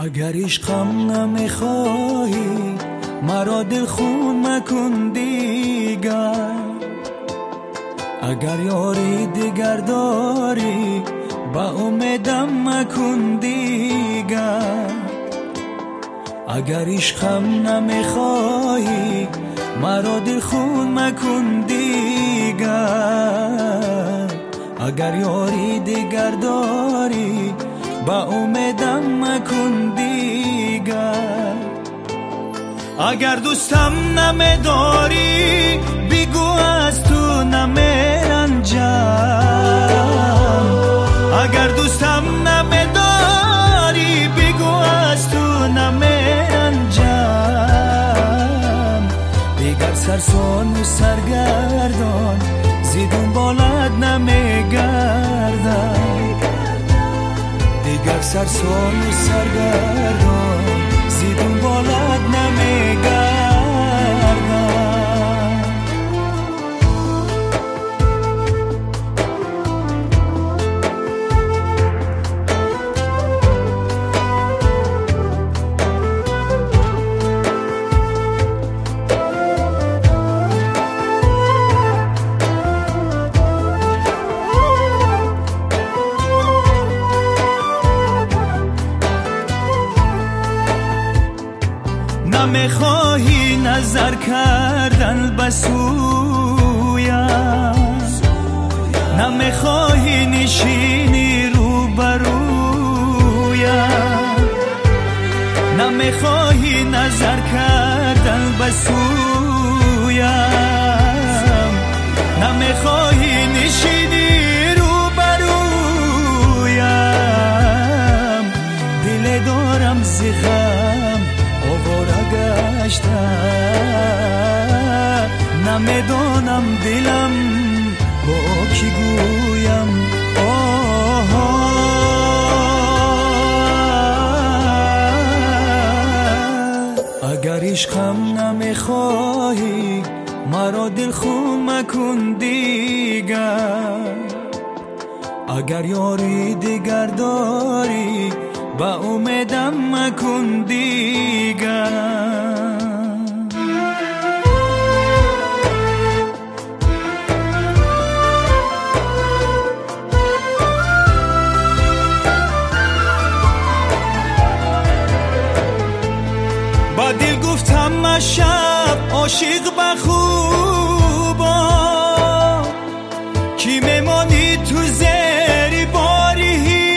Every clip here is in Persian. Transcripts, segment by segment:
اگر عشقم نمیخواهی مرا دل خون مکن دیگر، اگر یاری دیگر داری با امیدم مکن دیگر. اگر عشقم نمیخواهی مرا دل خون مکن دیگر، اگر یاری دیگر داری با امیدم مکن دیگر. اگر دوستم نمیداری بگو از تو نمیرنجم، اگر دوستم نمیداری بگو از تو نمیرنجم. دیگر سرسون و سرگردان زیدون بالد نمیگردم، دیگر سرسون و سرگردان زیدون بالد نمیگردم. نمیخواهی نظر کردن بسویم، نمیخواهی نشینی روبرویم، نمیخواهی نظر کردن بسویم، نمیخواهی نشینی روبرویم. دل دارم زغم آواره گشته، نمیدانم دلم با کی گویم. اگر عشقم نمیخواهی مرا دل خون مکن دیگر، اگر یاری دیگر داری با امیدم مکن دیگر. با دل گفتم من شب عاشق بخوبا، کی میمانی تو زیر باری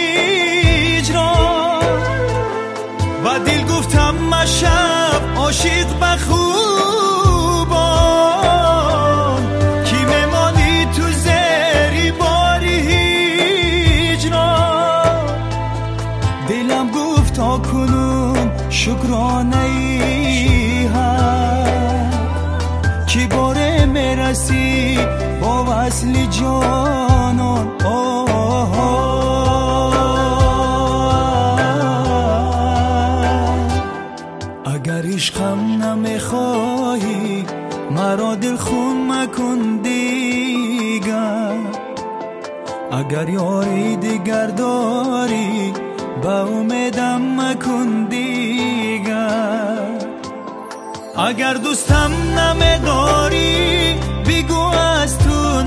هجران. با دل گفتم من شب عاشق بخوبا، کی میمانی تو زیر باری هجران. دلم گفت تا کنون شکرانه ای هست که باره میرسی با وصل جانان. اگر عشقم نمیخواهی مرا دل خون مکن دیگر، اگر یاری دیگر داری با امیدم مکن دیگر. اگر دوستم نمیداری بگو از تو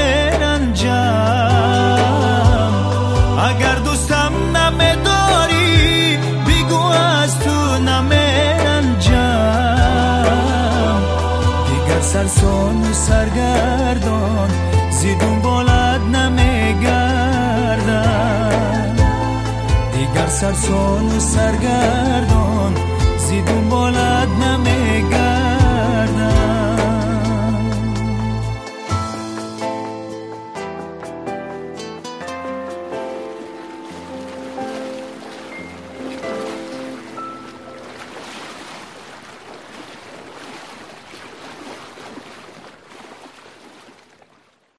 نمیرنجم، اگر دوستم نمیداری بگو از تو نمیرنجم. دیگر سرسون و سرگردان زیدون بالد نمیگردم، دیگر سرسون و سرگردان زیدون بالد نمیگردم.